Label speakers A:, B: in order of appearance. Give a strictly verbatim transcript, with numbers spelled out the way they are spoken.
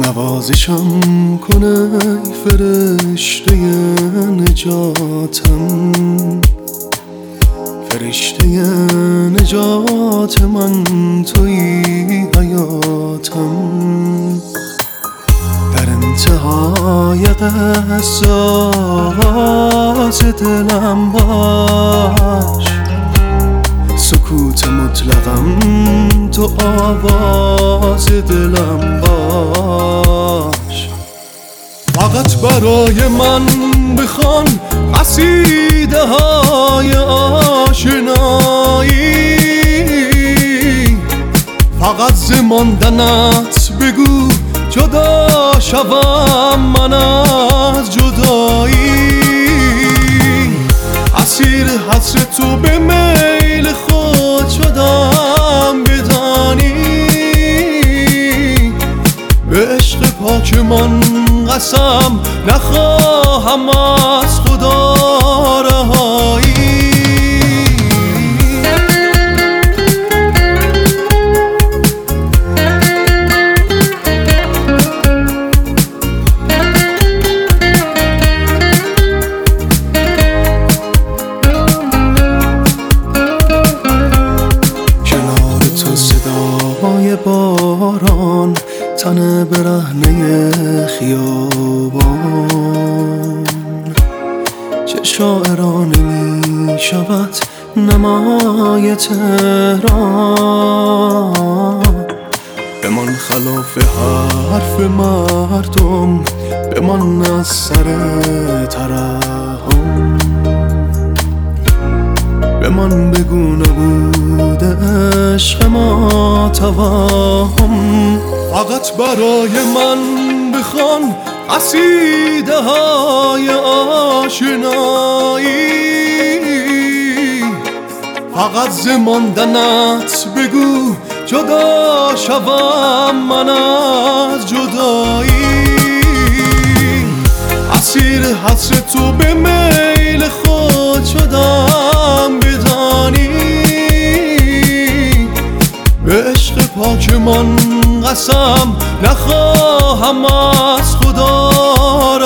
A: نوازشم کنه ای فرشته نجاتم، فرشته نجات من توی حیاتم. در انتهای قصاص دلم باش، سکوت مطلقم تو آواز دلم باش. فقط برای من بخوان قصیده های آشنایی، فقط زماندنت بگو جدا شوم من از جدایی. اسیر حسر تو به میل خود شدم بدانی، به عشق پاک من قسم نخواهم از خدا رهایی. باران تن برهنه خیابان، چه شاعرانه می شود نمای تهران. بمان خلاف حرف مردم، بمان از سر ترحم، بمان بگو نبوده عشق ما توهم. فقط برای من بخوان قصیده های آشنایی، فقط زماندنت بگو جدا شوم من از جدایی. اسیر حسر تو به میل خود شدم بدانی، به عشق پاک من قسم نخواهم از خدا